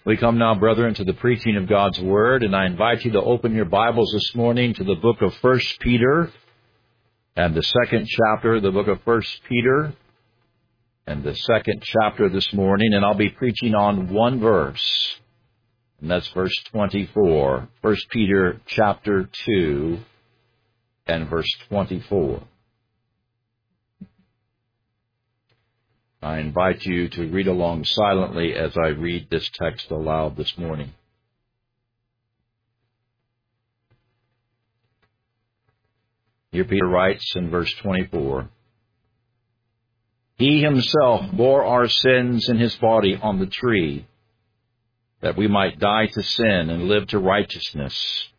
We come now, brethren, to the preaching of God's Word, and I invite you to open your Bibles this morning to the book of 1 Peter and the second chapter of the book of 1 Peter and the second chapter this morning, and I'll be preaching on one verse, and that's verse 24. 1 Peter chapter 2 and verse 24. I invite you to read along silently as I read this text aloud this morning. Here Peter writes in verse 24, He himself bore our sins in his body on the tree, that we might die to sin and live to righteousness.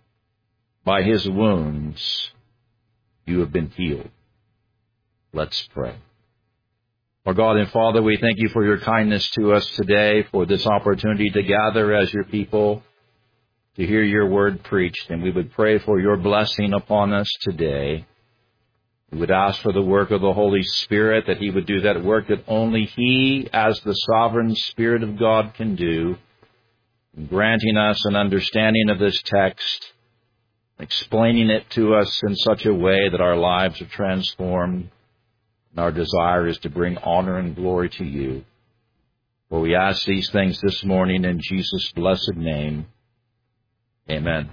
By his wounds you have been healed. Let's pray. Our God and Father, we thank you for your kindness to us today, for this opportunity to gather as your people, to hear your word preached. And we would pray for your blessing upon us today. We would ask for the work of the Holy Spirit, that he would do that work that only he, as the sovereign Spirit of God, can do, granting us an understanding of this text, explaining it to us in such a way that our lives are transformed. And our desire is to bring honor and glory to you. For we ask these things this morning in Jesus' blessed name. Amen.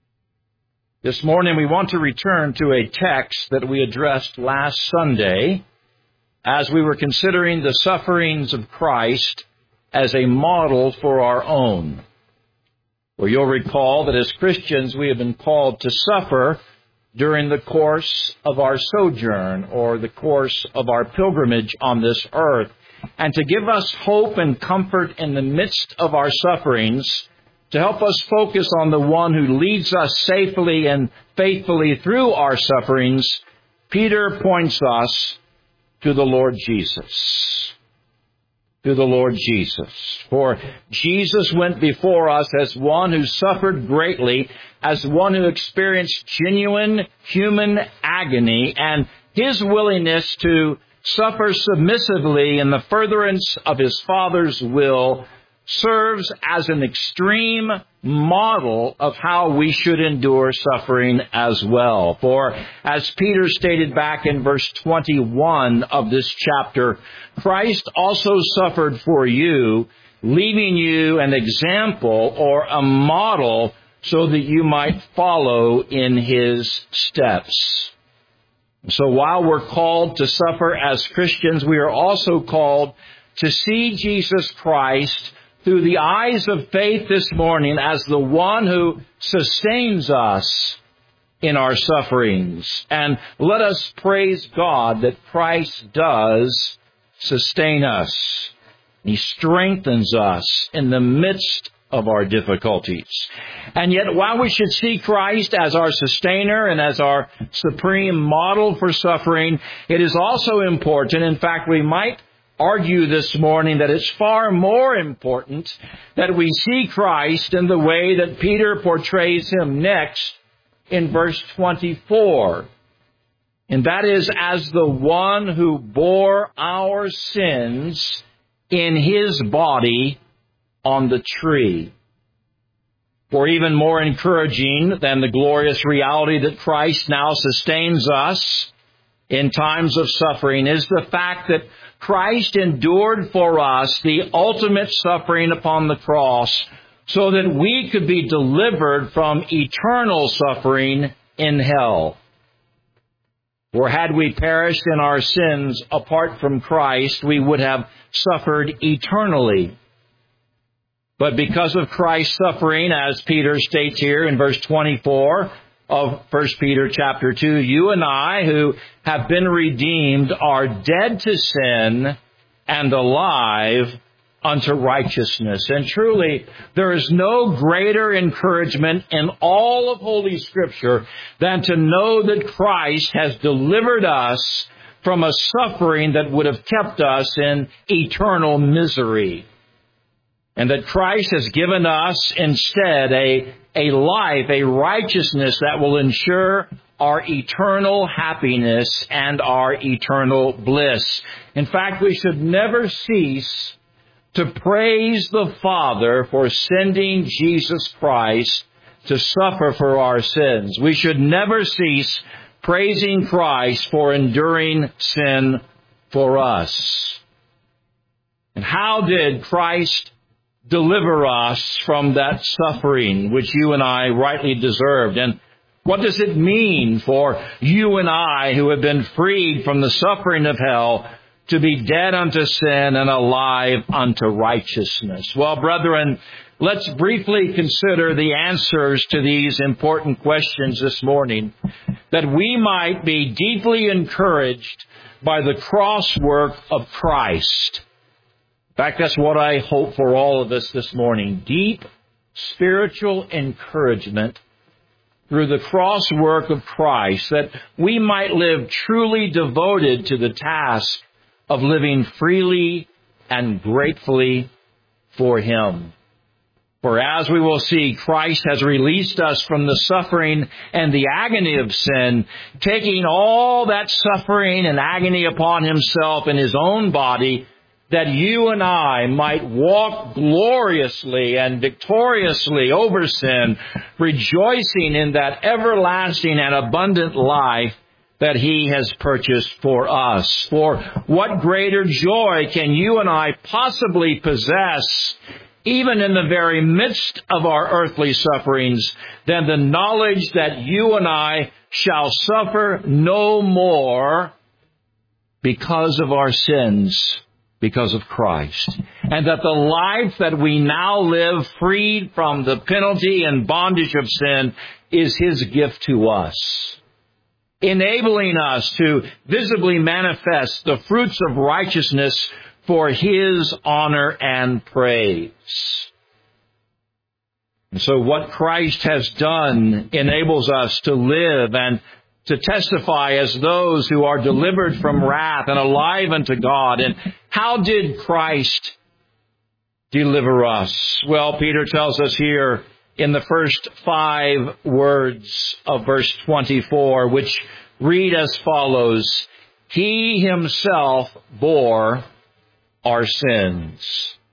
This morning we want to return to a text that we addressed last Sunday as we were considering the sufferings of Christ as a model for our own. Well, you'll recall that as Christians we have been called to suffer during the course of our sojourn or the course of our pilgrimage on this earth, and to give us hope and comfort in the midst of our sufferings, to help us focus on the one who leads us safely and faithfully through our sufferings, Peter points us to the Lord Jesus. To the Lord Jesus. For Jesus went before us as one who suffered greatly, as one who experienced genuine human agony, and his willingness to suffer submissively in the furtherance of his Father's will serves as an extreme model of how we should endure suffering as well. For as Peter stated back in verse 21 of this chapter, Christ also suffered for you, leaving you an example or a model so that you might follow in his steps. So while we're called to suffer as Christians, we are also called to see Jesus Christ through the eyes of faith this morning as the one who sustains us in our sufferings. And let us praise God that Christ does sustain us. He strengthens us in the midst of our difficulties. And yet, while we should see Christ as our sustainer and as our supreme model for suffering, it is also important, in fact, we might argue this morning that it's far more important that we see Christ in the way that Peter portrays him next in verse 24. And that is as the one who bore our sins in his body on the tree. For even more encouraging than the glorious reality that Christ now sustains us in times of suffering is the fact that Christ endured for us the ultimate suffering upon the cross so that we could be delivered from eternal suffering in hell. For had we perished in our sins apart from Christ, we would have suffered eternally. But because of Christ's suffering, as Peter states here in verse 24 of 1 Peter chapter 2, you and I, who have been redeemed, are dead to sin and alive unto righteousness. And truly, there is no greater encouragement in all of Holy Scripture than to know that Christ has delivered us from a suffering that would have kept us in eternal misery. And that Christ has given us instead a life, a righteousness that will ensure our eternal happiness and our eternal bliss. In fact, we should never cease to praise the Father for sending Jesus Christ to suffer for our sins. We should never cease praising Christ for enduring sin for us. And how did Christ deliver us from that suffering which you and I rightly deserved? And what does it mean for you and I, who have been freed from the suffering of hell, to be dead unto sin and alive unto righteousness? Well, brethren, let's briefly consider the answers to these important questions this morning, that we might be deeply encouraged by the cross work of Christ. In fact, that's what I hope for all of us this morning. Deep spiritual encouragement through the cross work of Christ, that we might live truly devoted to the task of living freely and gratefully for Him. For as we will see, Christ has released us from the suffering and the agony of sin, taking all that suffering and agony upon Himself in His own body, that you and I might walk gloriously and victoriously over sin, rejoicing in that everlasting and abundant life that He has purchased for us. For what greater joy can you and I possibly possess, even in the very midst of our earthly sufferings, than the knowledge that you and I shall suffer no more because of our sins, because of Christ, and that the life that we now live freed from the penalty and bondage of sin is His gift to us, enabling us to visibly manifest the fruits of righteousness for His honor and praise. And so what Christ has done enables us to live and to testify as those who are delivered from wrath and alive unto God. And how did Christ deliver us? Well, Peter tells us here in the first 5 words of verse 24, which read as follows: He Himself bore our sins.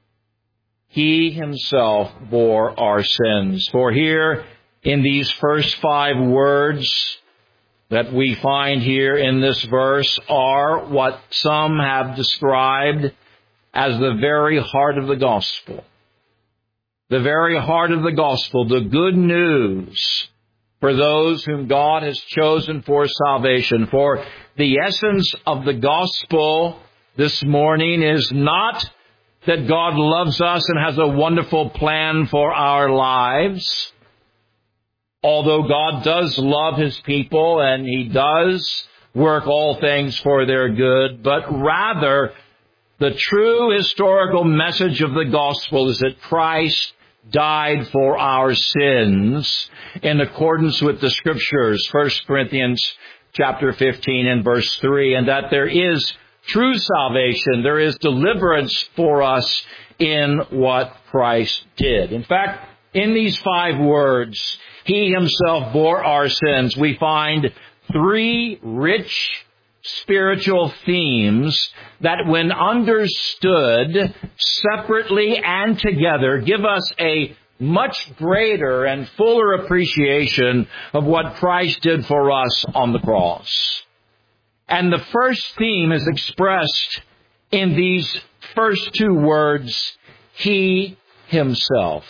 He Himself bore our sins. For here in these first 5 words that we find here in this verse are what some have described as the very heart of the gospel. The very heart of the gospel, the good news for those whom God has chosen for salvation. For the essence of the gospel this morning is not that God loves us and has a wonderful plan for our lives, although God does love His people and He does work all things for their good, but rather the true historical message of the gospel is that Christ died for our sins in accordance with the Scriptures, 1 Corinthians chapter 15 and verse 3, and that there is true salvation, there is deliverance for us in what Christ did. In fact, in these 5 words, He Himself bore our sins, we find 3 rich spiritual themes that, when understood separately and together, give us a much greater and fuller appreciation of what Christ did for us on the cross. And the first theme is expressed in these first 2 words, He Himself.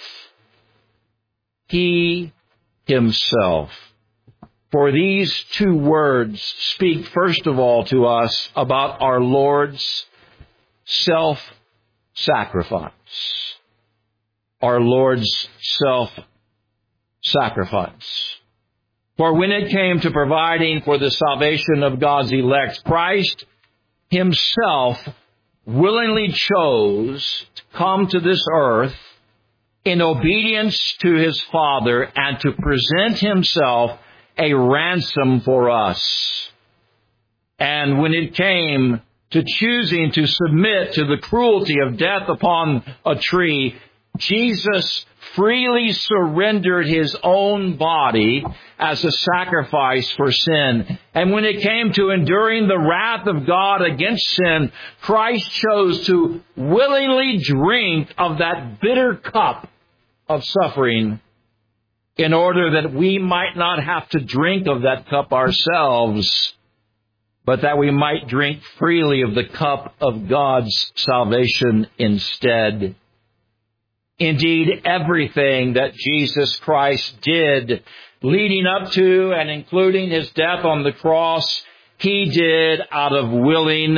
He Himself. For these 2 words speak first of all to us about our Lord's self-sacrifice. Our Lord's self-sacrifice. For when it came to providing for the salvation of God's elect, Christ Himself willingly chose to come to this earth in obedience to His Father and to present Himself a ransom for us. And when it came to choosing to submit to the cruelty of death upon a tree, Jesus freely surrendered His own body as a sacrifice for sin. And when it came to enduring the wrath of God against sin, Christ chose to willingly drink of that bitter cup of suffering in order that we might not have to drink of that cup ourselves, but that we might drink freely of the cup of God's salvation instead. Indeed, everything that Jesus Christ did leading up to and including His death on the cross, He did out of willing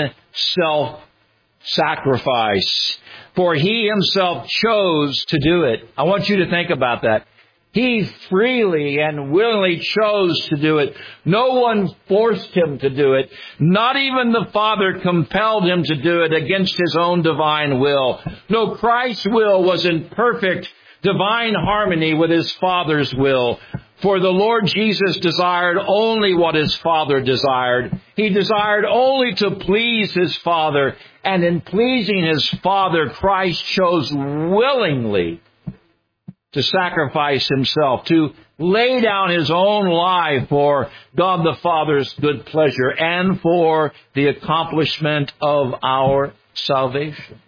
self-sacrifice. For He Himself chose to do it. I want you to think about that. He freely and willingly chose to do it. No one forced Him to do it. Not even the Father compelled Him to do it against His own divine will. No, Christ's will was in perfect divine harmony with His Father's will. For the Lord Jesus desired only what His Father desired. He desired only to please His Father. And in pleasing His Father, Christ chose willingly to sacrifice Himself, to lay down His own life for God the Father's good pleasure and for the accomplishment of our salvation.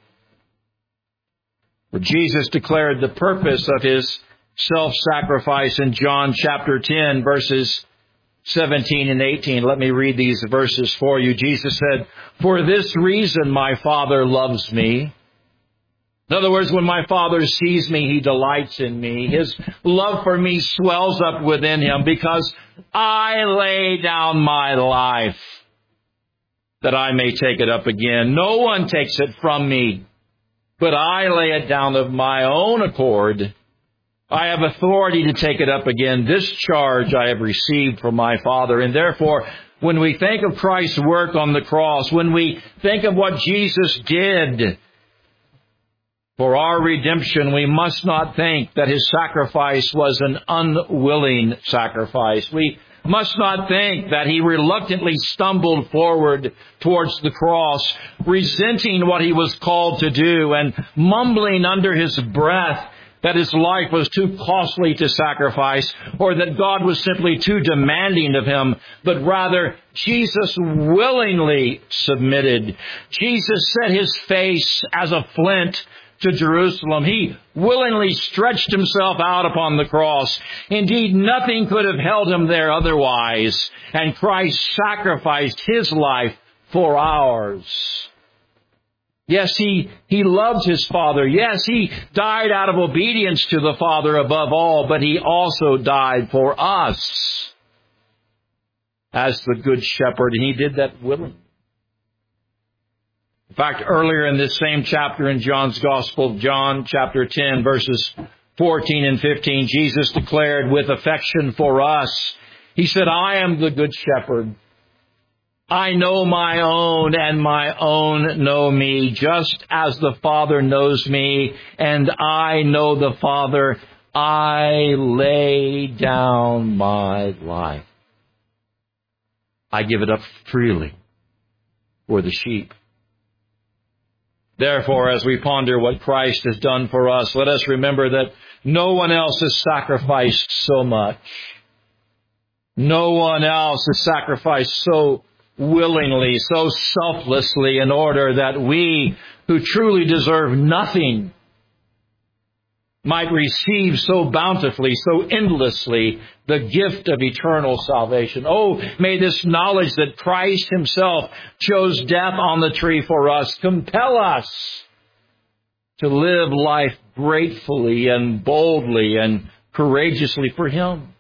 For Jesus declared the purpose of His self-sacrifice in John chapter 10, verses 17 and 18. Let me read these verses for you. Jesus said, "For this reason my Father loves me." In other words, when my Father sees me, He delights in me. His love for me swells up within Him because I lay down my life that I may take it up again. No one takes it from me, but I lay it down of my own accord. I have authority to take it up again. This charge I have received from my Father. And therefore, when we think of Christ's work on the cross, when we think of what Jesus did for our redemption, we must not think that His sacrifice was an unwilling sacrifice. We must not think that He reluctantly stumbled forward towards the cross, resenting what He was called to do and mumbling under His breath that His life was too costly to sacrifice, or that God was simply too demanding of Him, but rather Jesus willingly submitted. Jesus set His face as a flint to Jerusalem. He willingly stretched Himself out upon the cross. Indeed, nothing could have held Him there otherwise. And Christ sacrificed His life for ours. Yes, He loved His Father. Yes, He died out of obedience to the Father above all, but He also died for us as the Good Shepherd, and He did that willingly. In fact, earlier in this same chapter in John's Gospel, John chapter 10, verses 14 and 15, Jesus declared with affection for us, He said, "I am the Good Shepherd. I know my own, and my own know me, just as the Father knows me, and I know the Father. I lay down my life. I give it up freely for the sheep." Therefore, as we ponder what Christ has done for us, let us remember that no one else has sacrificed so much. No one else has sacrificed so willingly, so selflessly, in order that we, who truly deserve nothing, might receive so bountifully, so endlessly, the gift of eternal salvation. Oh, may this knowledge that Christ Himself chose death on the tree for us compel us to live life gratefully and boldly and courageously for Him.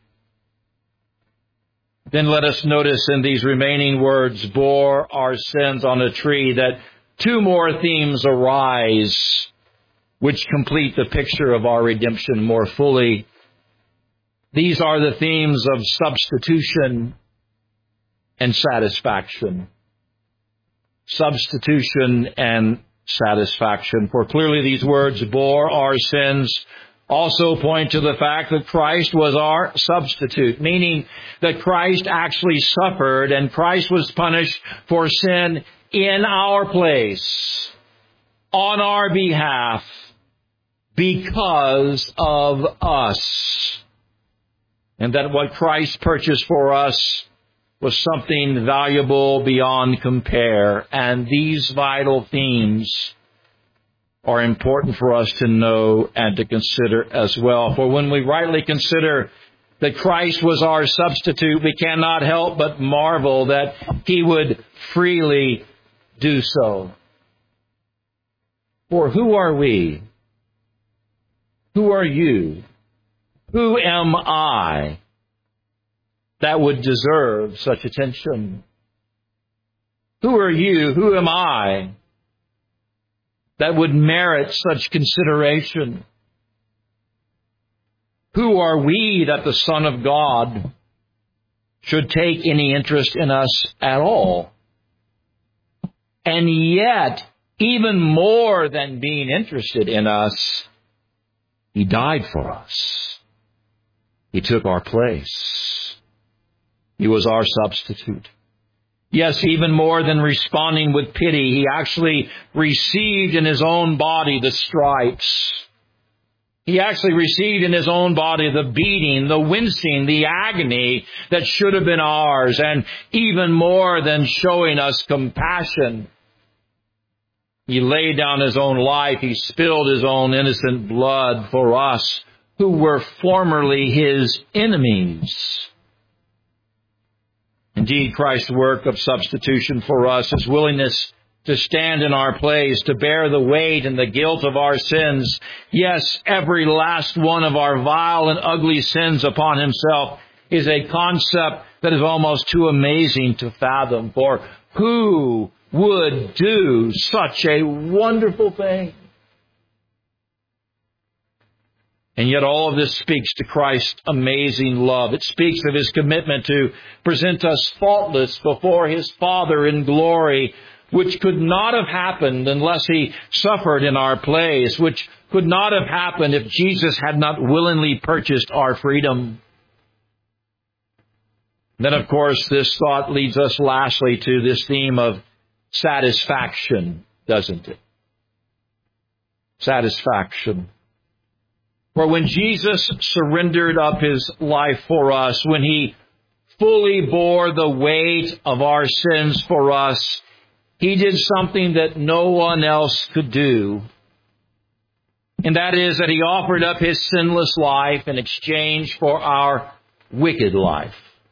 Then let us notice in these remaining words, "bore our sins on a tree," that two more themes arise which complete the picture of our redemption more fully. These are the themes of substitution and satisfaction. Substitution and satisfaction. For clearly these words, "bore our sins," also point to the fact that Christ was our substitute, meaning that Christ actually suffered and Christ was punished for sin in our place, on our behalf. because of us. And that what Christ purchased for us was something valuable beyond compare. And these vital themes are important for us to know and to consider as well. For when we rightly consider that Christ was our substitute, we cannot help but marvel that He would freely do so. For who are we? Who are you? Who am I that would deserve such attention? Who are you? Who am I that would merit such consideration? Who are we that the Son of God should take any interest in us at all? And yet, even more than being interested in us, He died for us. He took our place. He was our substitute. Yes, even more than responding with pity, He actually received in His own body the stripes. He actually received in His own body the beating, the wincing, the agony that should have been ours. And even more than showing us compassion, He laid down His own life. He spilled His own innocent blood for us who were formerly His enemies. Indeed, Christ's work of substitution for us, His willingness to stand in our place, to bear the weight and the guilt of our sins, yes, every last one of our vile and ugly sins upon Himself, is a concept that is almost too amazing to fathom. For who would do such a wonderful thing? And yet all of this speaks to Christ's amazing love. It speaks of His commitment to present us faultless before His Father in glory, which could not have happened unless He suffered in our place, which could not have happened if Jesus had not willingly purchased our freedom. Then, of course, this thought leads us lastly to this theme of satisfaction, doesn't it? Satisfaction. For when Jesus surrendered up His life for us, when He fully bore the weight of our sins for us, He did something that no one else could do. And that is that He offered up His sinless life in exchange for our wicked life.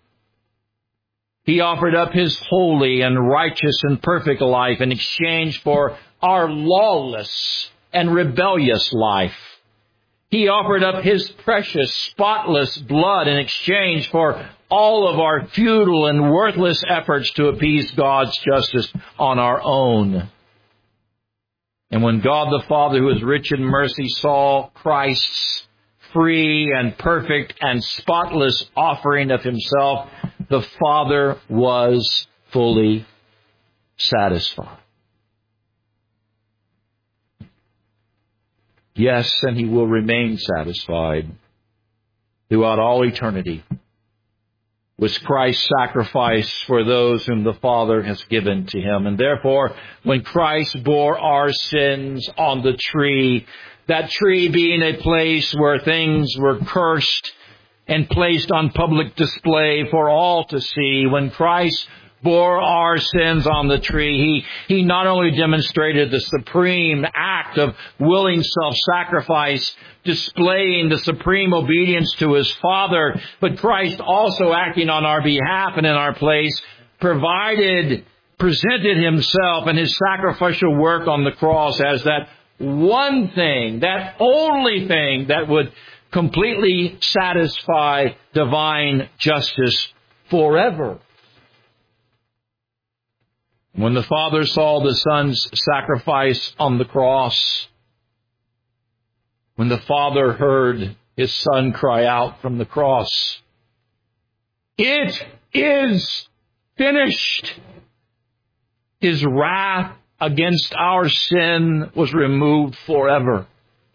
He offered up His holy and righteous and perfect life in exchange for our lawless and rebellious life. He offered up His precious, spotless blood in exchange for all of our futile and worthless efforts to appease God's justice on our own. And when God the Father, who is rich in mercy, saw Christ's free and perfect and spotless offering of Himself, the Father was fully satisfied. Yes, and He will remain satisfied throughout all eternity with Christ's sacrifice for those whom the Father has given to Him. And therefore, when Christ bore our sins on the tree, that tree being a place where things were cursed and placed on public display for all to see, when Christ bore our sins on the tree, He not only demonstrated the supreme act of willing self-sacrifice, displaying the supreme obedience to His Father, but Christ also acting on our behalf and in our place, presented Himself and His sacrificial work on the cross as that one thing, that only thing that would completely satisfy divine justice forever. When the Father saw the Son's sacrifice on the cross, when the Father heard His Son cry out from the cross, "It is finished," His wrath against our sin was removed forever,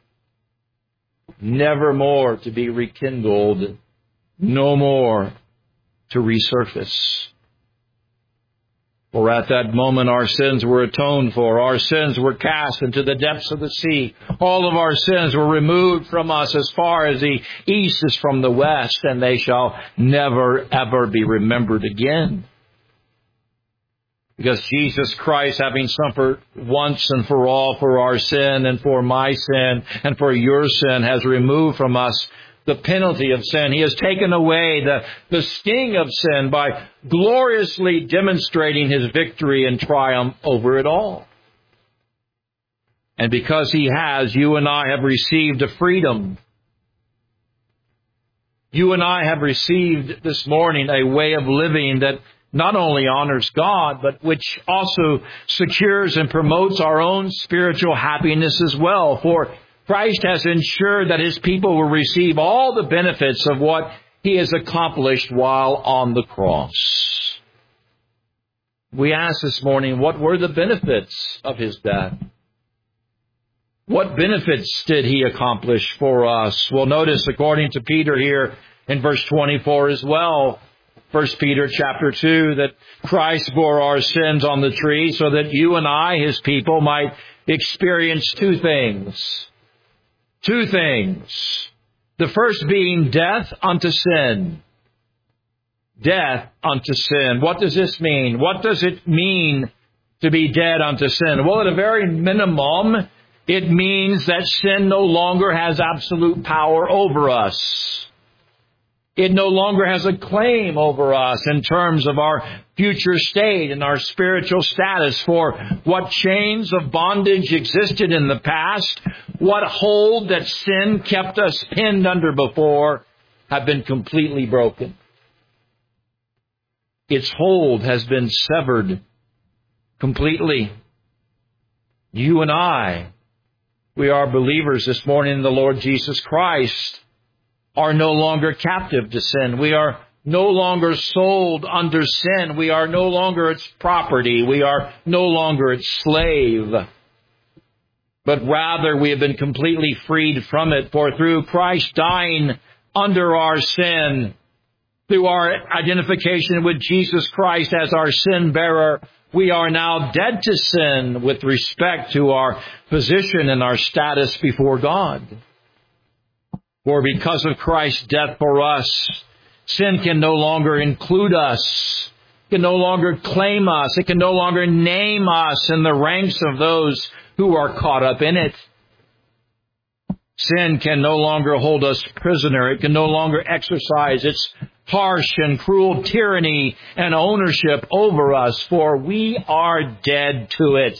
never more to be rekindled, no more to resurface. For at that moment our sins were atoned for. Our sins were cast into the depths of the sea. All of our sins were removed from us as far as the east is from the west, and they shall never, ever be remembered again. Because Jesus Christ, having suffered once and for all for our sin and for my sin and for your sin, has removed from us the penalty of sin. He has taken away the sting of sin by gloriously demonstrating His victory and triumph over it all. And because He has, you and I have received a freedom. You and I have received this morning a way of living that not only honors God, but which also secures and promotes our own spiritual happiness as well. For Christ has ensured that His people will receive all the benefits of what He has accomplished while on the cross. We ask this morning, what were the benefits of His death? What benefits did He accomplish for us? Well, notice according to Peter here in verse 24 as well, 1 Peter chapter 2, that Christ bore our sins on the tree so that you and I, His people, might experience two things. Two things. The first being death unto sin. Death unto sin. What does this mean? What does it mean to be dead unto sin? Well, at a very minimum, it means that sin no longer has absolute power over us. It no longer has a claim over us in terms of our future state and our spiritual status. For what chains of bondage existed in the past, what hold that sin kept us pinned under before, have been completely broken. Its hold has been severed completely. You and I, we are believers this morning in the Lord Jesus Christ, are no longer captive to sin. We are no longer sold under sin. We are no longer its property. We are no longer its slave. But rather we have been completely freed from it. For through Christ dying under our sin, through our identification with Jesus Christ as our sin bearer, we are now dead to sin with respect to our position and our status before God. For because of Christ's death for us, sin can no longer include us, can no longer claim us, it can no longer name us in the ranks of those who are caught up in it. Sin can no longer hold us prisoner. It can no longer exercise its harsh and cruel tyranny and ownership over us, for we are dead to it.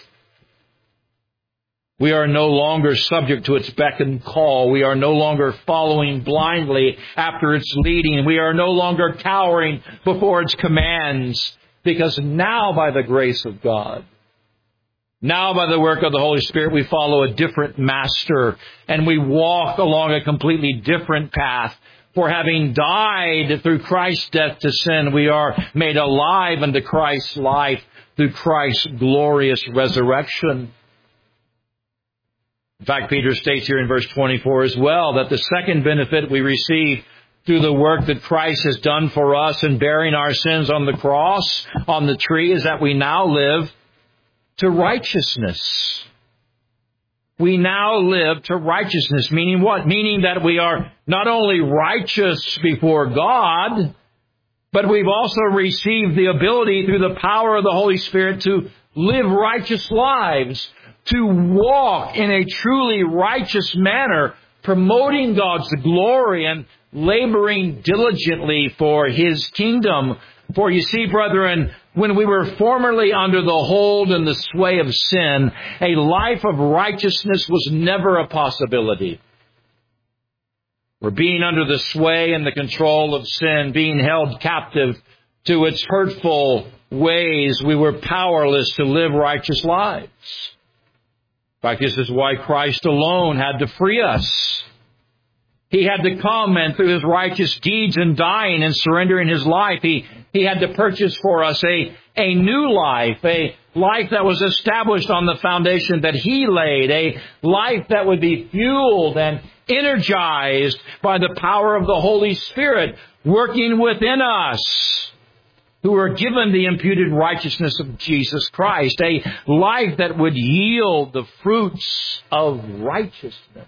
We are no longer subject to its beck and call. We are no longer following blindly after its leading. We are no longer cowering before its commands, because now by the grace of God, now by the work of the Holy Spirit, we follow a different master and we walk along a completely different path. For having died through Christ's death to sin, we are made alive unto Christ's life through Christ's glorious resurrection. In fact, Peter states here in verse 24 as well that the second benefit we receive through the work that Christ has done for us in bearing our sins on the cross, on the tree, is that we now live to righteousness. We now live to righteousness, meaning what? Meaning that we are not only righteous before God, but we've also received the ability through the power of the Holy Spirit to live righteous lives, to walk in a truly righteous manner, promoting God's glory and laboring diligently for His kingdom. For you see, brethren, when we were formerly under the hold and the sway of sin, a life of righteousness was never a possibility. We're being under the sway and the control of sin, being held captive to its hurtful ways, we were powerless to live righteous lives. In fact, this is why Christ alone had to free us. He had to come, and through His righteous deeds and dying and surrendering His life, He had to purchase for us a new life, a life that was established on the foundation that He laid, a life that would be fueled and energized by the power of the Holy Spirit working within us. who are given the imputed righteousness of Jesus Christ, a life that would yield the fruits of righteousness.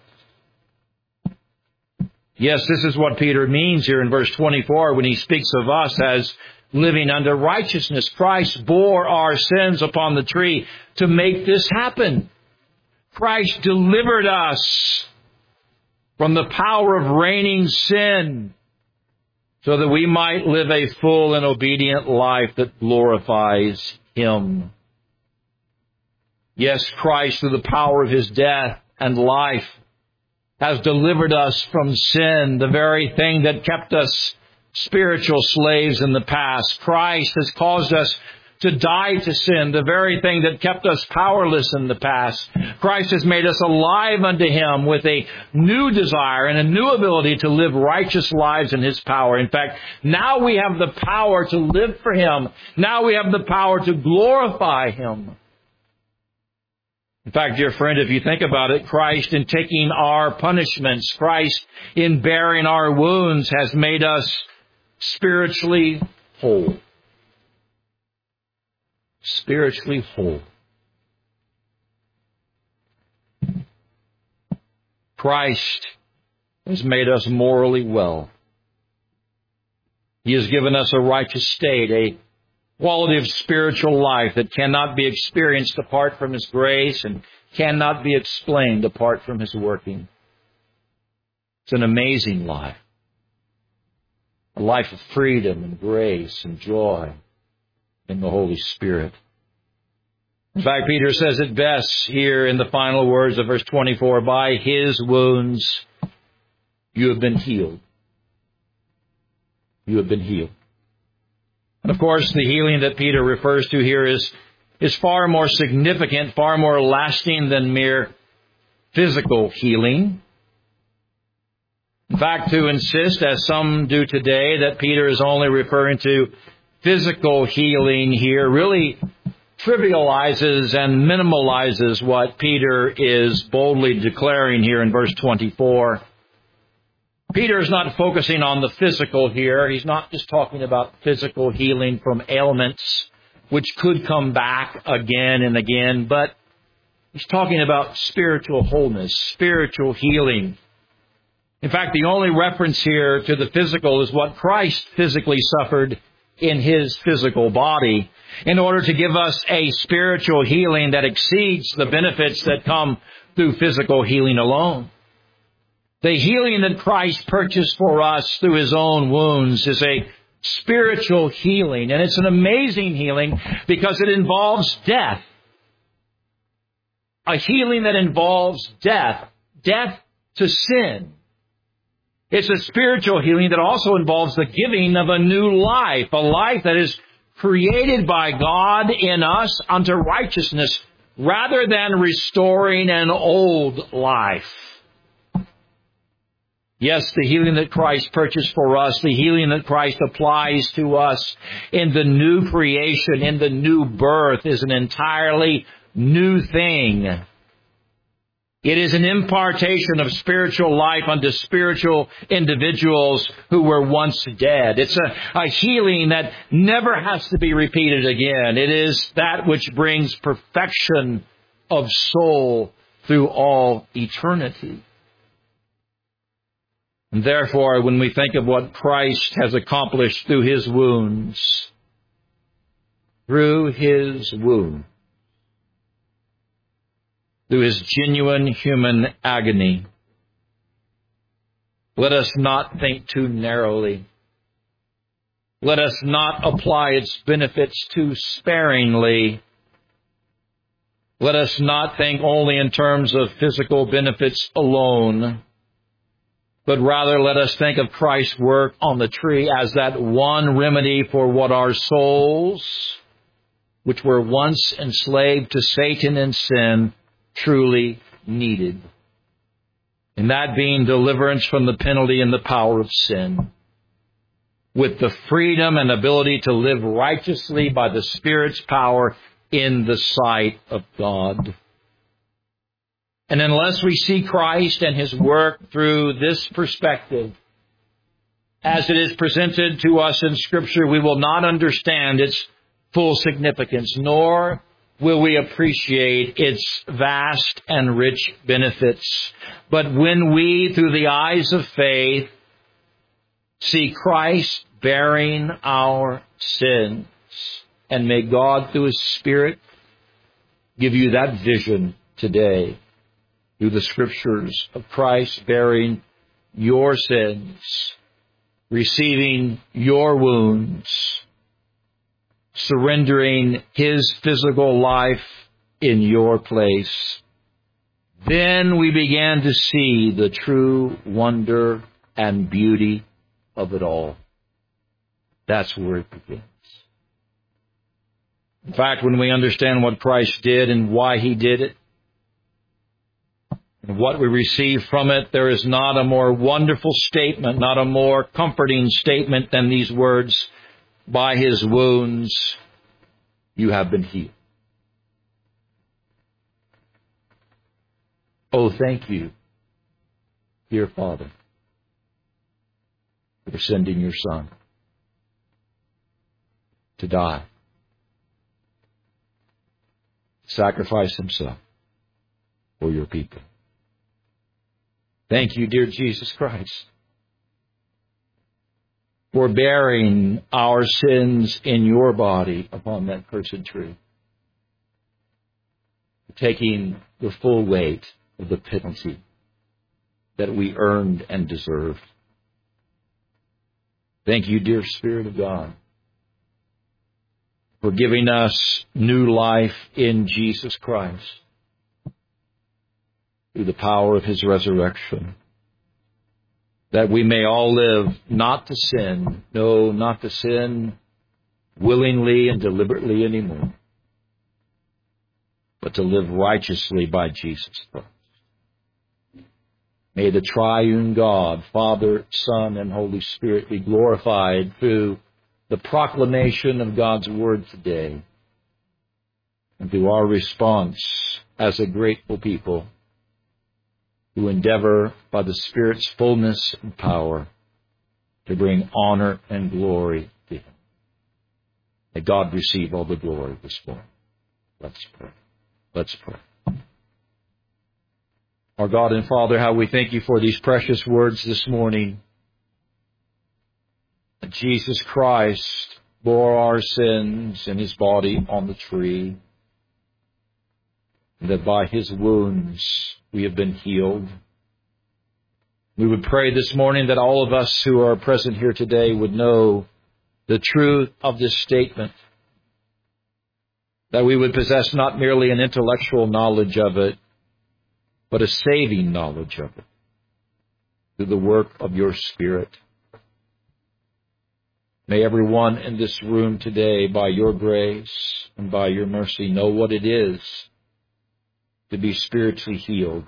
Yes, this is what Peter means here in verse 24 when he speaks of us as living under righteousness. Christ bore our sins upon the tree to make this happen. Christ delivered us from the power of reigning sin so that we might live a full and obedient life that glorifies Him. Yes, Christ, through the power of His death and life, has delivered us from sin, the very thing that kept us spiritual slaves in the past. Christ has caused us to die to sin, the very thing that kept us powerless in the past. Christ has made us alive unto Him with a new desire and a new ability to live righteous lives in His power. In fact, now we have the power to live for Him. Now we have the power to glorify Him. In fact, dear friend, if you think about it, Christ in taking our punishments, Christ in bearing our wounds has made us spiritually whole. Spiritually whole. Christ has made us morally well. He has given us a righteous state, a quality of spiritual life that cannot be experienced apart from His grace and cannot be explained apart from His working. It's an amazing life. A life of freedom and grace and joy in the Holy Spirit. In fact, Peter says it best here in the final words of verse 24, by His wounds you have been healed. You have been healed. And of course, the healing that Peter refers to here is far more significant, far more lasting than mere physical healing. In fact, to insist, as some do today, that Peter is only referring to physical healing here really trivializes and minimalizes what Peter is boldly declaring here in verse 24. Peter is not focusing on the physical here. He's not just talking about physical healing from ailments, which could come back again and again, but he's talking about spiritual wholeness, spiritual healing. In fact, the only reference here to the physical is what Christ physically suffered in His physical body in order to give us a spiritual healing that exceeds the benefits that come through physical healing alone. The healing that Christ purchased for us through His own wounds is a spiritual healing. And it's an amazing healing because it involves death. A healing that involves death. Death to sin. It's a spiritual healing that also involves the giving of a new life. A life that is created by God in us unto righteousness rather than restoring an old life. Yes, the healing that Christ purchased for us, the healing that Christ applies to us in the new creation, in the new birth, is an entirely new thing. It is an impartation of spiritual life unto spiritual individuals who were once dead. It's a healing that never has to be repeated again. It is that which brings perfection of soul through all eternity. And therefore, when we think of what Christ has accomplished through His wounds, through His genuine human agony, let us not think too narrowly. Let us not apply its benefits too sparingly. Let us not think only in terms of physical benefits alone, but rather let us think of Christ's work on the tree as that one remedy for what our souls, which were once enslaved to Satan and sin, truly needed. And that being deliverance from the penalty and the power of sin, with the freedom and ability to live righteously by the Spirit's power in the sight of God. And unless we see Christ and His work through this perspective, as it is presented to us in Scripture, we will not understand its full significance, nor will we appreciate its vast and rich benefits. But when we, through the eyes of faith, see Christ bearing our sins, and may God, through His Spirit, give you that vision today through the Scriptures of Christ bearing your sins, receiving your wounds, surrendering His physical life in your place. Then we began to see the true wonder and beauty of it all. That's where it begins. In fact, when we understand what Christ did and why He did it, and what we receive from it, there is not a more wonderful statement, not a more comforting statement than these words, by His wounds you have been healed. Oh, thank you, dear Father, for sending your Son to die, sacrifice Himself for your people. Thank you, dear Jesus Christ, for bearing our sins in your body upon that cursed tree, taking the full weight of the penalty that we earned and deserved. Thank you, dear Spirit of God, for giving us new life in Jesus Christ through the power of His resurrection, that we may all live not to sin, no, not to sin willingly and deliberately anymore, but to live righteously by Jesus Christ. May the triune God, Father, Son, and Holy Spirit be glorified through the proclamation of God's Word today and through our response as a grateful people who endeavor by the Spirit's fullness and power to bring honor and glory to Him. May God receive all the glory this morning. Let's pray. Let's pray. Our God and Father, how we thank you for these precious words this morning. That Jesus Christ bore our sins in His body on the tree, and that by His wounds we have been healed. We would pray this morning that all of us who are present here today would know the truth of this statement, that we would possess not merely an intellectual knowledge of it, but a saving knowledge of it through the work of your Spirit. May everyone in this room today, by your grace and by your mercy, know what it is to be spiritually healed,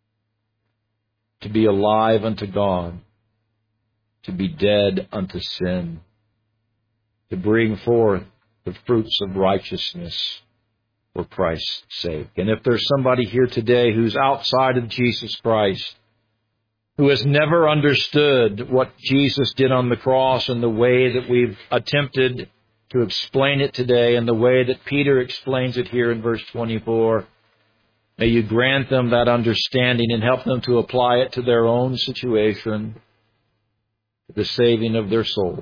to be alive unto God, to be dead unto sin, to bring forth the fruits of righteousness for Christ's sake. And if there's somebody here today who's outside of Jesus Christ, who has never understood what Jesus did on the cross and the way that we've attempted to explain it today and the way that Peter explains it here in verse 24, may you grant them that understanding and help them to apply it to their own situation, to the saving of their soul.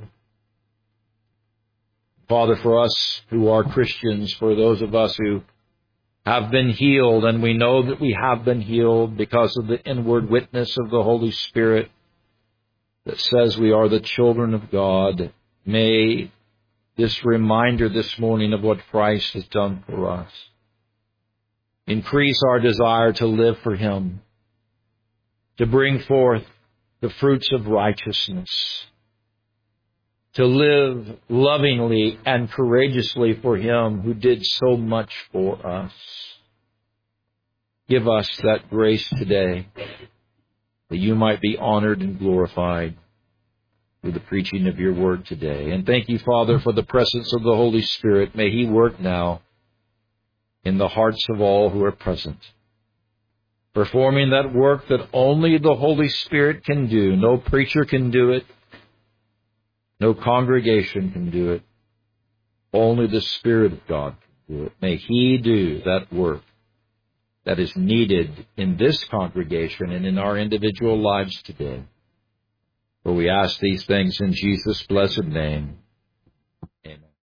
Father, for us who are Christians, for those of us who have been healed, and we know that we have been healed because of the inward witness of the Holy Spirit that says we are the children of God, may this reminder this morning of what Christ has done for us increase our desire to live for Him, to bring forth the fruits of righteousness, to live lovingly and courageously for Him who did so much for us. Give us that grace today that you might be honored and glorified through the preaching of your word today. And thank you, Father, for the presence of the Holy Spirit. May He work now in the hearts of all who are present, performing that work that only the Holy Spirit can do. No preacher can do it. No congregation can do it. Only the Spirit of God can do it. May He do that work that is needed in this congregation and in our individual lives today. For we ask these things in Jesus' blessed name.